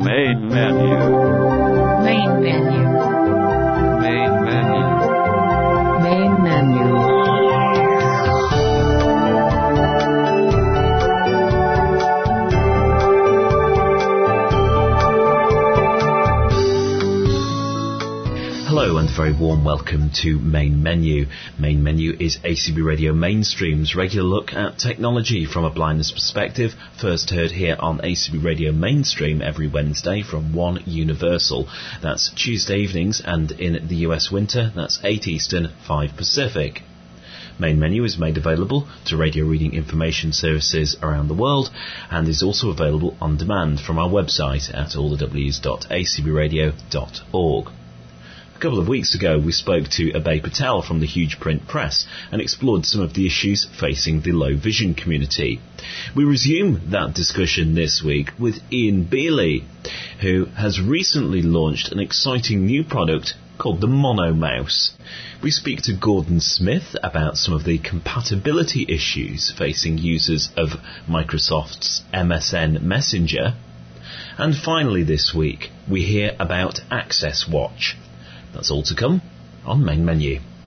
Main menu. Main menu. Main menu. Main menu. Hello and a very warm welcome to Main Menu. Main Menu is ACB Radio Mainstream's regular look at technology from a blindness perspective, first heard here on ACB Radio Mainstream every Wednesday from 1 Universal. That's Tuesday evenings, and in the US winter, that's 8 Eastern, 5 Pacific. Main Menu is made available to radio reading information services around the world and is also available on demand from our website at allthews.acbradio.org. A couple of weeks ago, we spoke to Abhay Patel from the Huge Print Press and explored some of the issues facing the low vision community. We resume that discussion this week with Ian Bealey, who has recently launched an exciting new product called the Mono Mouse. We speak to Gordon Smith about some of the compatibility issues facing users of Microsoft's MSN Messenger. And finally this week, we hear about Access Watch. That's all to come on Main Menu.